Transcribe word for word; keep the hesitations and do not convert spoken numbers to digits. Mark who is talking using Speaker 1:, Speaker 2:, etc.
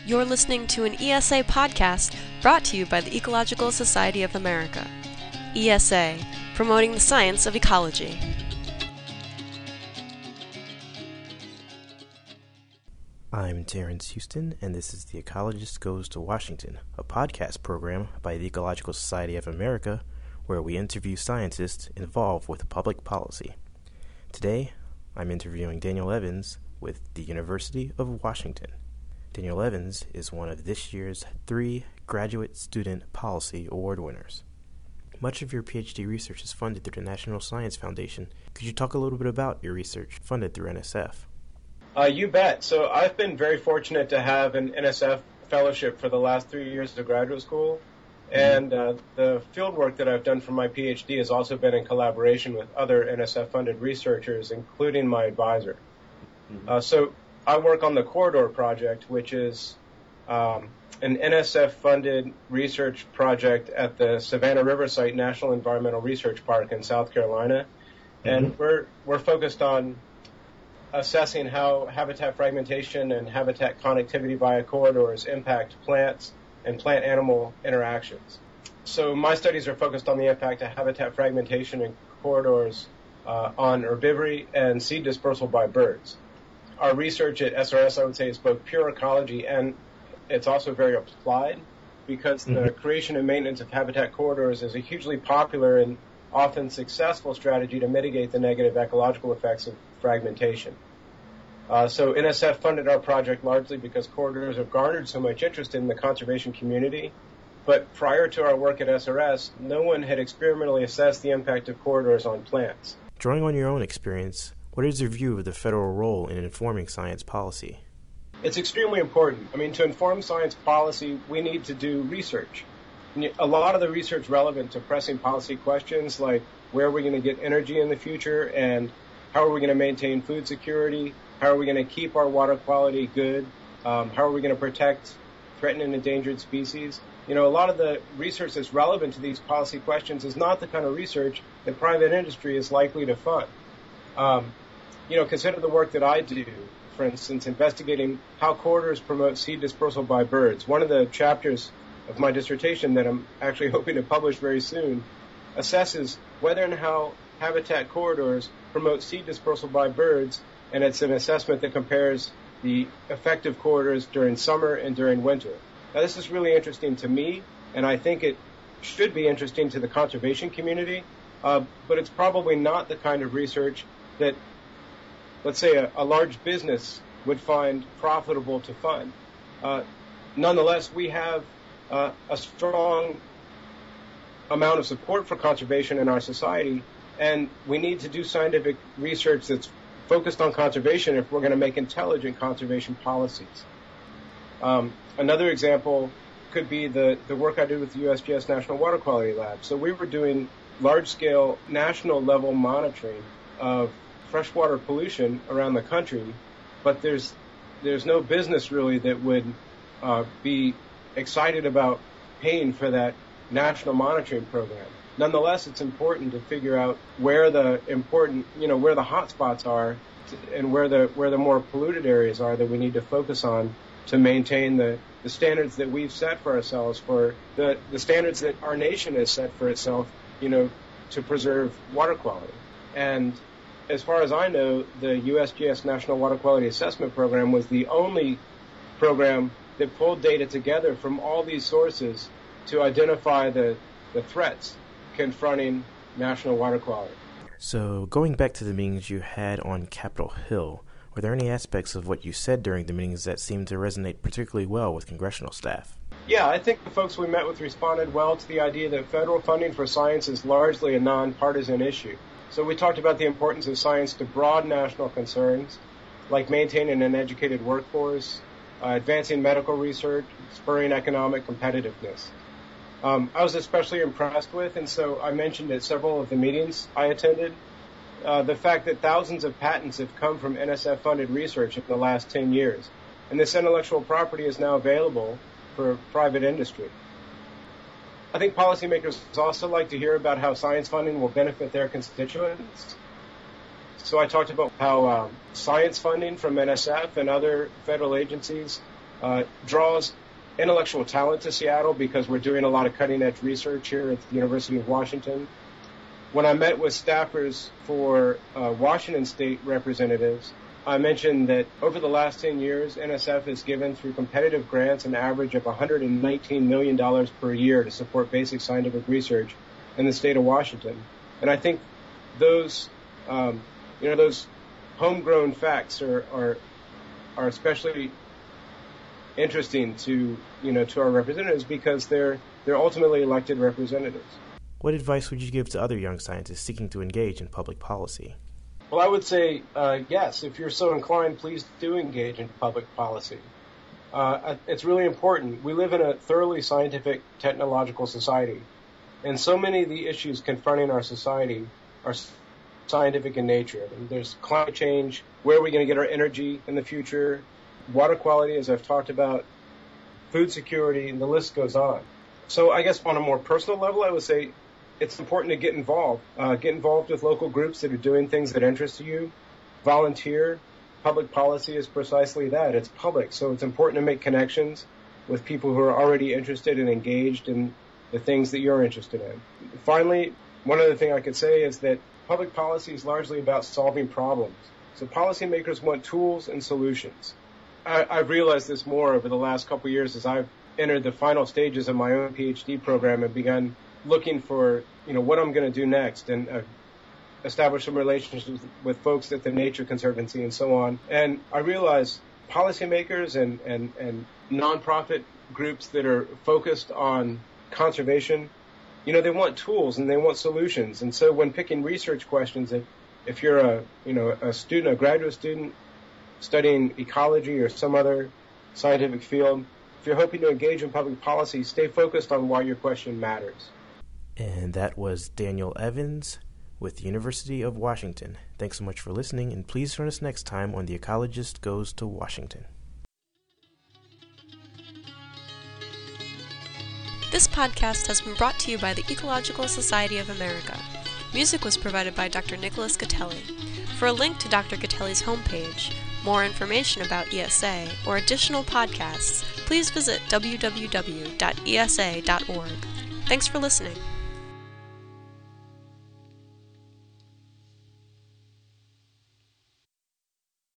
Speaker 1: You're listening to an E S A podcast brought to you by the Ecological Society of America. E S A, promoting the science of ecology.
Speaker 2: I'm Terrence Houston, and this is The Ecologist Goes to Washington, a podcast program by the Ecological Society of America, where we interview scientists involved with public policy. Today, I'm interviewing Daniel Evans with the University of Washington. Daniel Evans is one of this year's three Graduate Student Policy Award winners. Much of your PhD research is funded through the National Science Foundation. Could you talk a little bit about your research funded through N S F?
Speaker 3: Uh, you bet. So I've been very fortunate to have an N S F fellowship for the last three years of graduate school. And uh, the field work that I've done for my PhD has also been in collaboration with other N S F-funded researchers, including my advisor. Mm-hmm. Uh, so I work on the Corridor Project, which is um, an N S F-funded research project at the Savannah River Site National Environmental Research Park in South Carolina. Mm-hmm. And we're we're focused on assessing how habitat fragmentation and habitat connectivity via corridors impact plants and plant-animal interactions. So my studies are focused on the impact of habitat fragmentation in corridors uh, on herbivory and seed dispersal by birds. Our research at S R S, I would say, is both pure ecology and it's also very applied because mm-hmm. the creation and maintenance of habitat corridors is a hugely popular and often successful strategy to mitigate the negative ecological effects of fragmentation. Uh, so N S F funded our project largely because corridors have garnered so much interest in the conservation community. But prior to our work at S R S, no one had experimentally assessed the impact of corridors on plants.
Speaker 2: Drawing on your own experience, what is your view of the federal role in informing science policy?
Speaker 3: It's extremely important. I mean, to inform science policy, we need to do research. A lot of the research relevant to pressing policy questions like where are we going to get energy in the future and how are we going to maintain food security, how are we going to keep our water quality good, um, how are we going to protect threatened and endangered species. You know, a lot of the research that's relevant to these policy questions is not the kind of research that private industry is likely to fund. Um, you know, consider the work that I do, for instance, investigating how corridors promote seed dispersal by birds. One of the chapters of my dissertation that I'm actually hoping to publish very soon assesses whether and how habitat corridors promote seed dispersal by birds, and it's an assessment that compares the effective corridors during summer and during winter. Now, this is really interesting to me, and I think it should be interesting to the conservation community, uh, but it's probably not the kind of research that, let's say, a, a large business would find profitable to fund. Uh, nonetheless, we have uh, a strong amount of support for conservation in our society, and we need to do scientific research that's focused on conservation if we're going to make intelligent conservation policies. Um, another example could be the, the work I did with the U S G S National Water Quality Lab. So we were doing large-scale national-level monitoring of freshwater pollution around the country, but there's there's no business really that would uh, be excited about paying for that national monitoring program. Nonetheless, it's important to figure out where the important, you know, where the hot spots are and where the where the more polluted areas are that we need to focus on to maintain the, the standards that we've set for ourselves, for the, the standards that our nation has set for itself, you know, to preserve water quality. And as far as I know, the U S G S National Water Quality Assessment Program was the only program that pulled data together from all these sources to identify the, the threats confronting national water quality.
Speaker 2: So, going back to the meetings you had on Capitol Hill, were there any aspects of what you said during the meetings that seemed to resonate particularly well with congressional staff?
Speaker 3: Yeah, I think the folks we met with responded well to the idea that federal funding for science is largely a nonpartisan issue. So we talked about the importance of science to broad national concerns, like maintaining an educated workforce, uh, advancing medical research, spurring economic competitiveness. Um, I was especially impressed with, and so I mentioned at several of the meetings I attended, uh, the fact that thousands of patents have come from N S F-funded research in the last ten years, and this intellectual property is now available for private industry. I think policymakers also like to hear about how science funding will benefit their constituents. So I talked about how um, science funding from N S F and other federal agencies uh, draws intellectual talent to Seattle because we're doing a lot of cutting-edge research here at the University of Washington. When I met with staffers for uh, Washington State representatives, I mentioned that over the last ten years, N S F has given through competitive grants an average of one hundred nineteen million dollars per year to support basic scientific research in the state of Washington. And I think those, um, you know, those homegrown facts are, are, are especially interesting to, you know, to our representatives because they're, they're ultimately elected representatives.
Speaker 2: What advice would you give to other young scientists seeking to engage in public policy?
Speaker 3: Well, I would say, uh, yes, if you're so inclined, please do engage in public policy. Uh, it's really important. We live in a thoroughly scientific, technological society, and so many of the issues confronting our society are scientific in nature. I mean, there's climate change, where are we going to get our energy in the future, water quality, as I've talked about, food security, and the list goes on. So I guess on a more personal level, I would say it's important to get involved. Uh, get involved with local groups that are doing things that interest you. Volunteer. Public policy is precisely that. It's public, so it's important to make connections with people who are already interested and engaged in the things that you're interested in. Finally, one other thing I could say is that public policy is largely about solving problems. So policymakers want tools and solutions. I, I've realized this more over the last couple of years as I've entered the final stages of my own PhD program and begun looking for, you know, what I'm going to do next and uh, establish some relationships with folks at the Nature Conservancy and so on. And I realize policymakers and, and, and nonprofit groups that are focused on conservation, you know, they want tools and they want solutions. And so when picking research questions, if, if you're a, you know, a student, a graduate student studying ecology or some other scientific field, if you're hoping to engage in public policy, stay focused on why your question matters.
Speaker 2: And that was Daniel Evans with the University of Washington. Thanks so much for listening, and please join us next time on The Ecologist Goes to Washington.
Speaker 1: This podcast has been brought to you by the Ecological Society of America. Music was provided by Doctor Nicholas Gatelli. For a link to Doctor Gatelli's homepage, more information about E S A, or additional podcasts, please visit w w w dot e s a dot org. Thanks for listening.